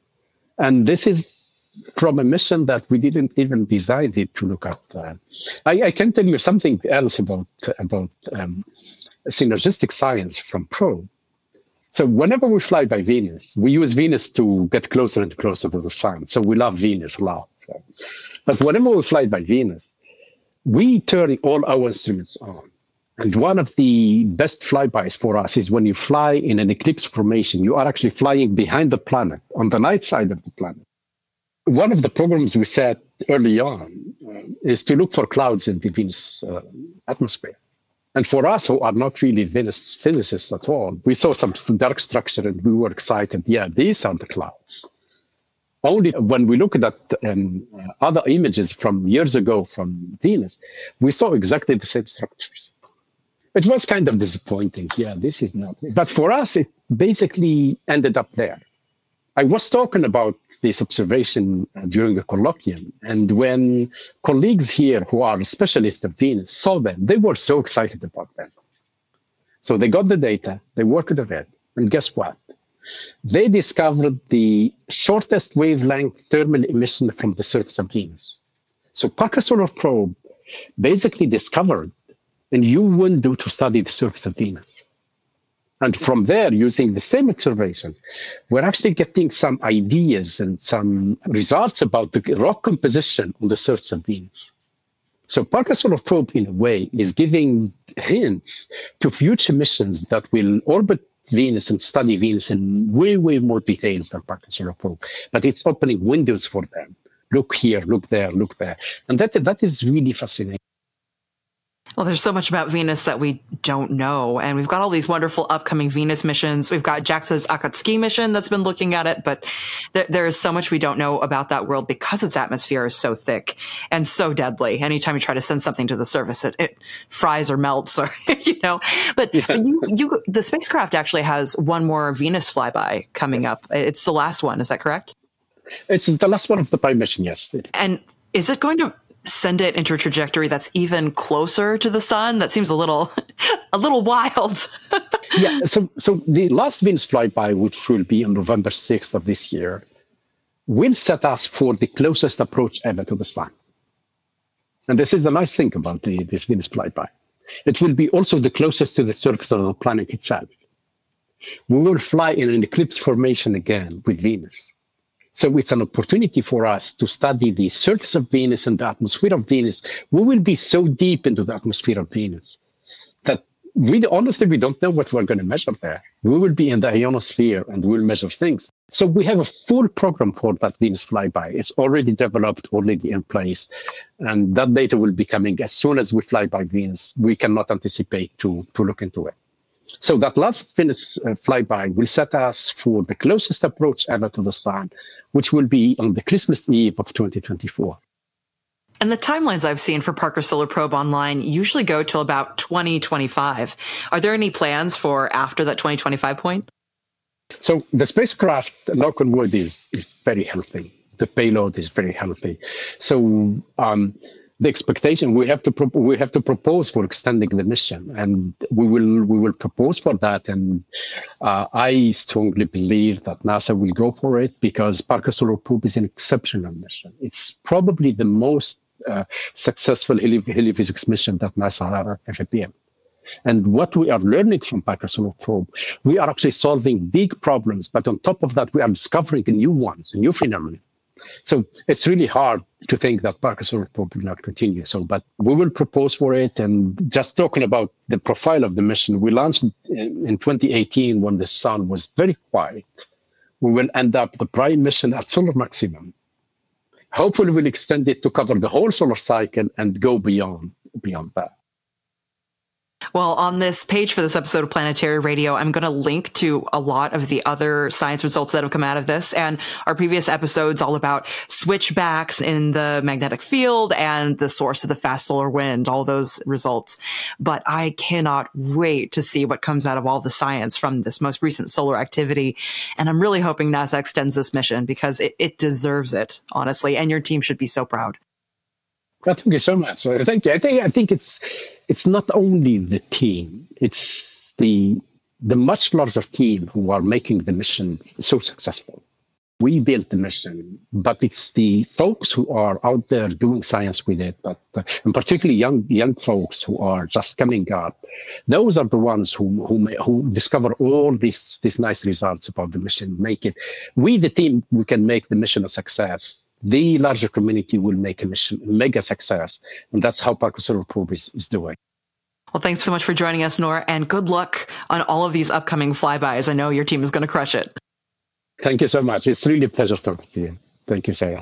And this is from a mission that we didn't even decide it to look at. Uh, I, I can tell you something else about, about um, synergistic science from probe. So whenever we fly by Venus, we use Venus to get closer and closer to the sun. So we love Venus a lot. So. But whenever we fly by Venus, we turn all our instruments on. And one of the best flybys for us is when you fly in an eclipse formation, you are actually flying behind the planet, on the night side of the planet. One of the programs we set early on uh, is to look for clouds in the Venus uh, atmosphere. And for us, who are not really Venus physicists at all, we saw some dark structure and we were excited. Yeah, these are the clouds. Only when we looked at um, other images from years ago from Venus, we saw exactly the same structures. It was kind of disappointing. Yeah, this is not. But for us, it basically ended up there. I was talking about this observation during a colloquium. And when colleagues here who are specialists of Venus saw them, they were so excited about them. So they got the data, they worked on it, and guess what? They discovered the shortest wavelength thermal emission from the surface of Venus. So Parker Solar Probe basically discovered a new window to study the surface of Venus. And from there, using the same observations, we're actually getting some ideas and some results about the rock composition on the surface of Venus. So Parker Solar Probe, in a way, is giving hints to future missions that will orbit Venus and study Venus in way, way more detail than Parker Solar Probe. But it's opening windows for them. Look here, look there, look there. And that, that is really fascinating. Well, there's so much about Venus that we don't know. And we've got all these wonderful upcoming Venus missions. We've got JAXA's Akatsuki mission that's been looking at it, but there, there is so much we don't know about that world because its atmosphere is so thick and so deadly. Anytime you try to send something to the surface, it, it fries or melts or, you know, but, yeah. but you, you, the spacecraft actually has one more Venus flyby coming yes. up. It's the last one. Is that correct? It's the last one of the Pi mission, yes. And is it going to send it into a trajectory that's even closer to the sun? That seems a little, a little wild. yeah. So, so the last Venus flyby, which will be on November sixth of this year, will set us for the closest approach ever to the sun. And this is the nice thing about the, this Venus flyby. It will be also the closest to the surface of the planet itself. We will fly in an eclipse formation again with Venus. So it's an opportunity for us to study the surface of Venus and the atmosphere of Venus. We will be so deep into the atmosphere of Venus that we honestly, we don't know what we're going to measure there. We will be in the ionosphere and we'll measure things. So we have a full program for that Venus flyby. It's already developed, already in place. And that data will be coming as soon as we fly by Venus. We cannot anticipate to, to look into it. So that last Venus uh, flyby will set us for the closest approach ever to the sun, which will be on the Christmas Eve of twenty twenty-four. And the timelines I've seen for Parker Solar Probe online usually go till about twenty twenty-five. Are there any plans for after that twenty twenty-five point? So the spacecraft, knock on wood, is, is very healthy. The payload is very healthy. So um, the expectation we have to pro- we have to propose for extending the mission, and we will we will propose for that. And uh, I strongly believe that NASA will go for it because Parker Solar Probe is an exceptional mission. It's probably the most uh, successful heli- heliophysics mission that NASA ever been. And what we are learning from Parker Solar Probe, we are actually solving big problems, but on top of that, we are discovering new ones, new phenomena. So it's really hard to think that Parker Solar Probe will not continue. So, but we will propose for it. And just talking about the profile of the mission, we launched in twenty eighteen when the sun was very quiet. We will end up the prime mission at solar maximum. Hopefully, we'll extend it to cover the whole solar cycle and go beyond beyond that. Well, on this page for this episode of Planetary Radio, I'm going to link to a lot of the other science results that have come out of this and our previous episodes all about switchbacks in the magnetic field and the source of the fast solar wind, all those results. But I cannot wait to see what comes out of all the science from this most recent solar activity. And I'm really hoping NASA extends this mission because it, it deserves it, honestly. And your team should be so proud. Well, thank you so much. Thank you. I think I think it's it's not only the team; it's the the much larger team who are making the mission so successful. We built the mission, but it's the folks who are out there doing science with it, but uh, and particularly young young folks who are just coming up. Those are the ones who who may, who discover all these these nice results about the mission. Make it. We, the team, we can make the mission a success. The larger community will make a mission a mega success. And that's how Parker Solar Probe is, is doing. Well, thanks so much for joining us, Noor, and good luck on all of these upcoming flybys. I know your team is going to crush it. Thank you so much. It's really a pleasure talking to you. Thank you, Sarah.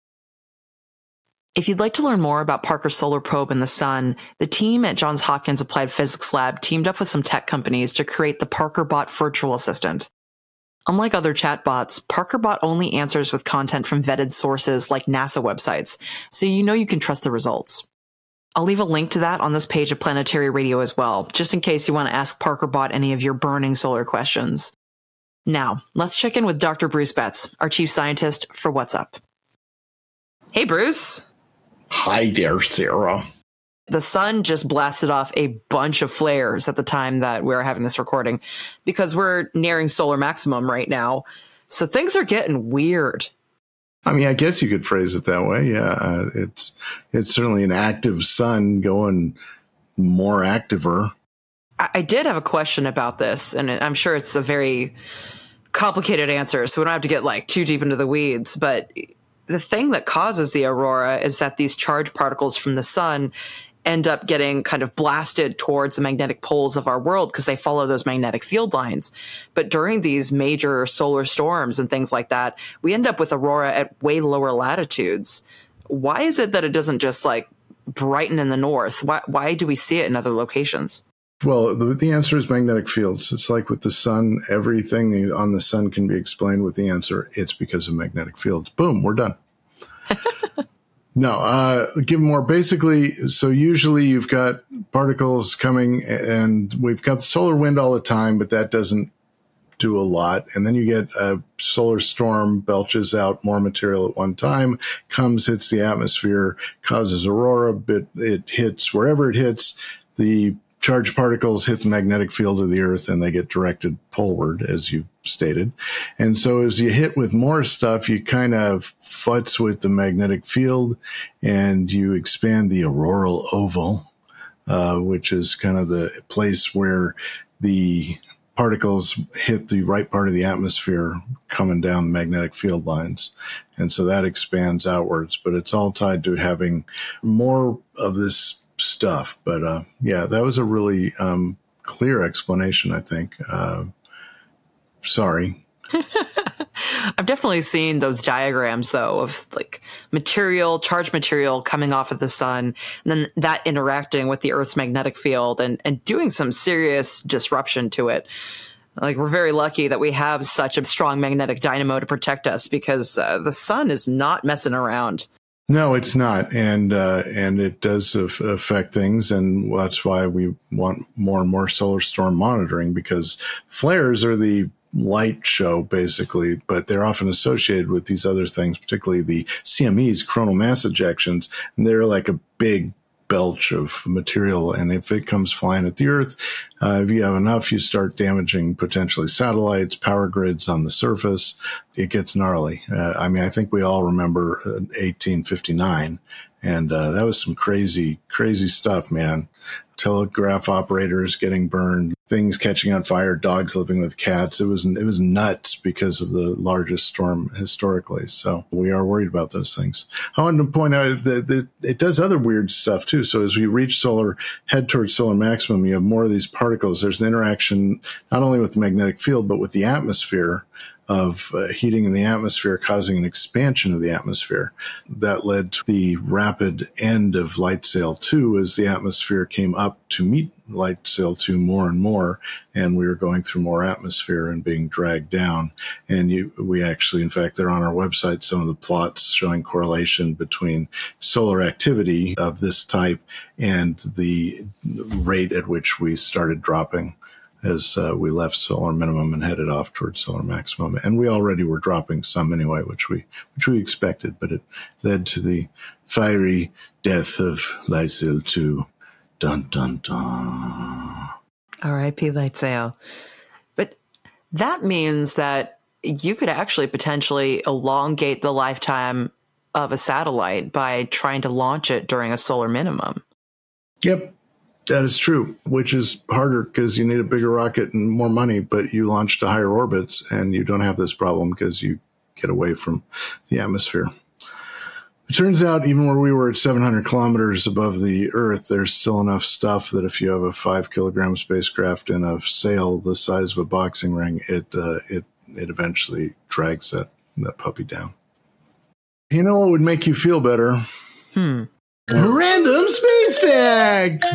If you'd like to learn more about Parker Solar Probe and the sun, the team at Johns Hopkins Applied Physics Lab teamed up with some tech companies to create the ParkerBot virtual assistant. Unlike other chatbots, ParkerBot only answers with content from vetted sources like NASA websites, so you know you can trust the results. I'll leave a link to that on this page of Planetary Radio as well, just in case you want to ask ParkerBot any of your burning solar questions. Now, let's check in with Doctor Bruce Betts, our chief scientist, for What's Up. Hey, Bruce. Hi there, Sarah. The sun just blasted off a bunch of flares at the time that we're having this recording because we're nearing solar maximum right now. So things are getting weird. I mean, I guess you could phrase it that way. Yeah, uh, it's it's certainly an active sun going more activer. I, I did have a question about this, and I'm sure it's a very complicated answer, so we don't have to get like too deep into the weeds. But the thing that causes the aurora is that these charged particles from the sun end up getting kind of blasted towards the magnetic poles of our world because they follow those magnetic field lines. But during these major solar storms and things like that, we end up with aurora at way lower latitudes. Why is it that it doesn't just like brighten in the north? Why, why do we see it in other locations? Well, the, the answer is magnetic fields. It's like with the sun, everything on the sun can be explained with the answer. It's because of magnetic fields. Boom, we're done. No, uh, give more basically. So usually you've got particles coming and we've got the solar wind all the time, but that doesn't do a lot. And then you get a solar storm, belches out more material at one time, comes, hits the atmosphere, causes aurora, but it hits wherever it hits. The charged particles hit the magnetic field of the Earth and they get directed poleward, as you stated. And so as you hit with more stuff, you kind of futz with the magnetic field and you expand the auroral oval, uh, which is kind of the place where the particles hit the right part of the atmosphere coming down the magnetic field lines. And so that expands outwards, but it's all tied to having more of this stuff. But uh, yeah, that was a really um, clear explanation, I think. Uh, sorry. I've definitely seen those diagrams, though, of like material, charged material coming off of the sun, and then that interacting with the Earth's magnetic field and, and doing some serious disruption to it. Like, we're very lucky that we have such a strong magnetic dynamo to protect us, because uh, the sun is not messing around. No, it's not. And, uh, and it does af- affect things. And that's why we want more and more solar storm monitoring, because flares are the light show, basically, but they're often associated with these other things, particularly the C M Es, coronal mass ejections. And they're like a big belch of material. And if it comes flying at the Earth, uh, if you have enough, you start damaging potentially satellites, power grids on the surface. It gets gnarly. Uh, I mean, I think we all remember uh, eighteen fifty-nine, and uh, that was some crazy, crazy stuff, man. Telegraph operators getting burned, things catching on fire, dogs living with cats. It was it was nuts because of the largest storm historically. So we are worried about those things. I wanted to point out that, that it does other weird stuff too. So as we reach solar, head towards solar maximum, you have more of these particles. There's an interaction not only with the magnetic field, but with the atmosphere, of uh, heating in the atmosphere causing an expansion of the atmosphere. That led to the rapid end of Light Sail two as the atmosphere came up to meet Light Sail two more and more, and we were going through more atmosphere and being dragged down. And you, we actually, in fact, they're on our website, some of the plots showing correlation between solar activity of this type and the rate at which we started dropping as uh, we left solar minimum and headed off towards solar maximum. And we already were dropping some anyway, which we which we expected, but it led to the fiery death of Light Sail two. Dun, dun, dun. R I P Light Sail. But that means that you could actually potentially elongate the lifetime of a satellite by trying to launch it during a solar minimum. Yep. That is true, which is harder because you need a bigger rocket and more money, but you launch to higher orbits and you don't have this problem because you get away from the atmosphere. It turns out even where we were at seven hundred kilometers above the Earth, there's still enough stuff that if you have a five kilogram spacecraft in a sail the size of a boxing ring, it uh, it it eventually drags that, that puppy down. You know what would make you feel better? Hmm. A random space fact!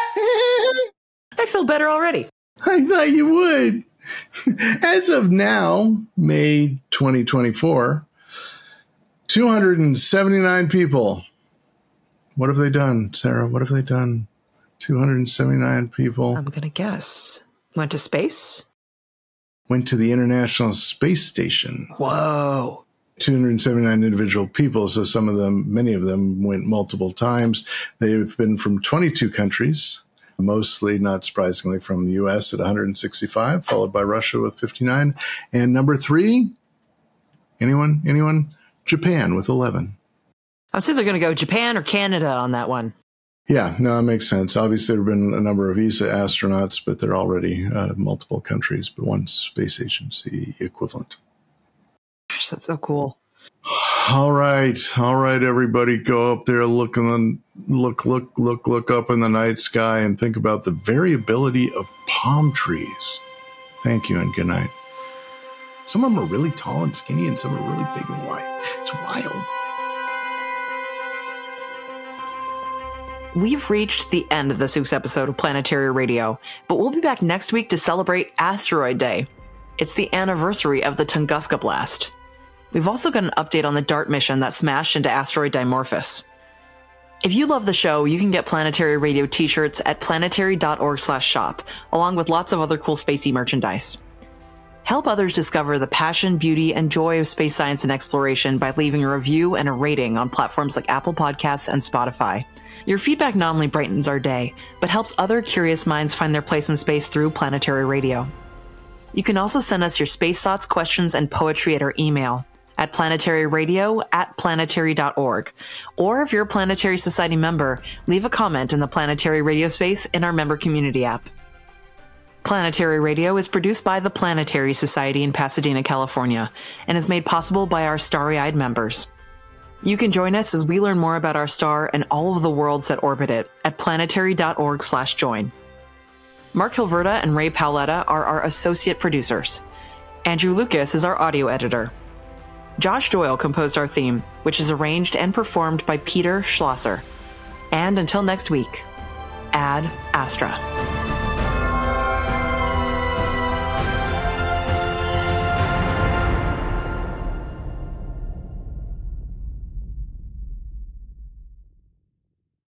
I feel better already. I thought you would. As of now, May twenty twenty-four, two hundred seventy-nine people. What have they done, Sarah? What have they done? two hundred seventy-nine people. I'm going to guess. Went to space? Went to the International Space Station. Whoa. two hundred seventy-nine individual people. So some of them, many of them went multiple times. They've been from twenty-two countries. Mostly, not surprisingly, from the U S at one hundred sixty-five, followed by Russia with fifty-nine. And number three, anyone? Anyone? Japan with eleven. I was either going to go Japan or Canada on that one. Yeah, no, that makes sense. Obviously, there have been a number of E S A astronauts, but they're already uh, multiple countries, but one space agency equivalent. Gosh, that's so cool. All right, all right, everybody, go up there, look and look, look, look, look up in the night sky, and think about the variability of palm trees. Thank you, and good night. Some of them are really tall and skinny, and some are really big and white. It's wild. We've reached the end of this week's episode of Planetary Radio, but we'll be back next week to celebrate Asteroid Day. It's the anniversary of the Tunguska blast. We've also got an update on the DART mission that smashed into asteroid Dimorphos. If you love the show, you can get Planetary Radio t-shirts at planetary.org slash shop, along with lots of other cool spacey merchandise. Help others discover the passion, beauty, and joy of space science and exploration by leaving a review and a rating on platforms like Apple Podcasts and Spotify. Your feedback not only brightens our day, but helps other curious minds find their place in space through Planetary Radio. You can also send us your space thoughts, questions, and poetry at our email at planetaryradio at planetary dot org. Or if you're a Planetary Society member, leave a comment in the Planetary Radio space in our member community app. Planetary Radio is produced by the Planetary Society in Pasadena, California, and is made possible by our starry-eyed members. You can join us as we learn more about our star and all of the worlds that orbit it at planetary.org slash join. Mark Hilverda and Ray Paoletta are our associate producers. Andrew Lucas is our audio editor. Josh Doyle composed our theme, which is arranged and performed by Peter Schlosser. And until next week, Ad Astra.